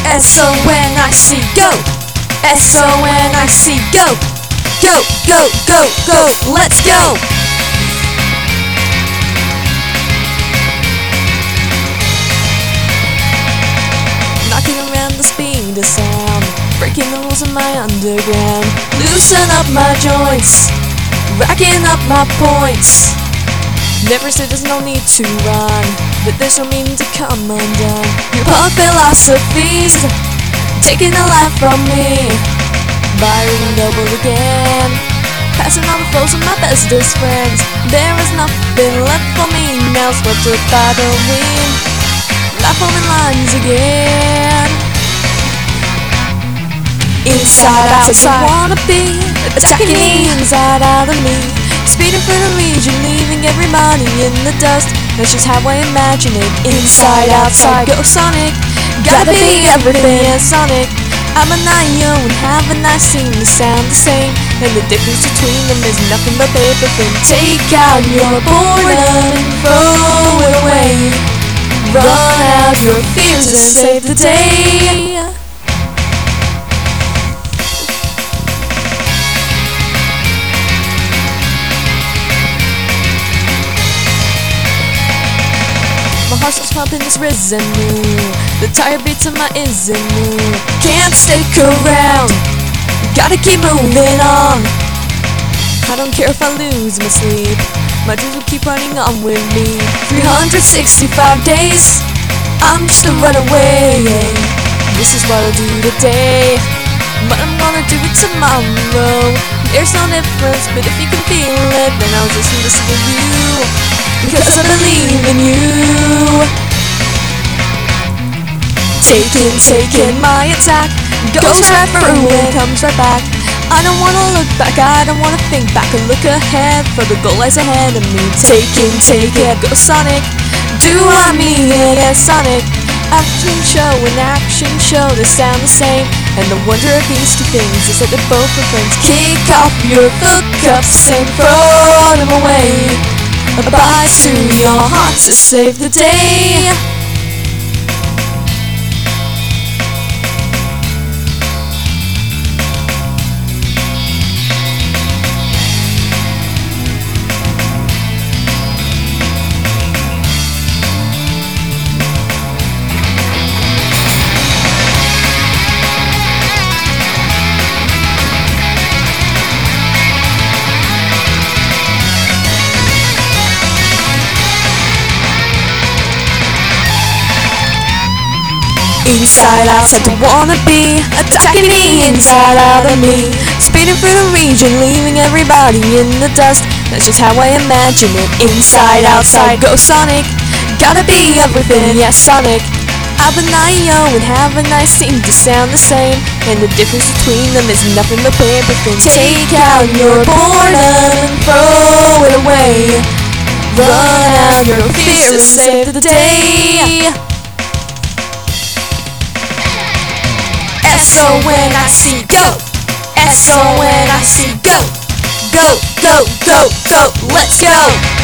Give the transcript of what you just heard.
S-O-N-I-C, go! S-O-N-I-C, go! Go, go, go, go, let's go! Knocking around the speed of sound, breaking the rules of my underground. Loosen up my joints, racking up my points. Never said there's no need to run, but there's no meaning to come undone. Your punk philosophies taking a life from me. Byron double again, passing on the foes of my bestest friends. There is nothing left for me now, swept up by the wind. Life forming lines again. Inside, outside, I wanna be attacking the inside out of me. Speeding for the Legion, leaving everybody in the dust. That's just how I imagine it. Inside, outside, go Sonic. Gotta be everything, yeah, Sonic. I'm an IO and have a nice seem to sound the same, and the difference between them is nothing but paper thin. Take out your boredom and throw it away. Run out your fears and save the day. My heart starts pumping, it's risen new. The tired beats of my isn't new. Can't stick around, gotta keep moving on. I don't care if I lose my sleep, my dreams will keep running on with me. 365 days, I'm just a runaway. This is what I'll do today, but I'm gonna do it tomorrow. There's no difference, but if you can feel it, then I'll just listen to you, because I believe in you. Taking my attack, goes right through and comes right back. I don't wanna look back, I don't wanna think back or look ahead, for the goal lies ahead of me. Take it, go Sonic. Do I mean it, yes Sonic. Action show, they sound the same, and the wonder of these two things is that they're both my friends. Kick off your foot cuffs and throw them away. Bye to your heart to save the day. Inside, outside, don't wanna be attacking the inside out of me. Speeding through the region, leaving everybody in the dust. That's just how I imagine it. Inside, outside, go Sonic. Gotta be everything, yes Sonic. I'm an IO and have a nice team to sound the same, and the difference between them is nothing but paper thin. Take out your boredom and throw it away. Run out your fears and save the day. S-O-N-I-C, go! S-O-N-I-C, go! Go, go, go, go, let's go!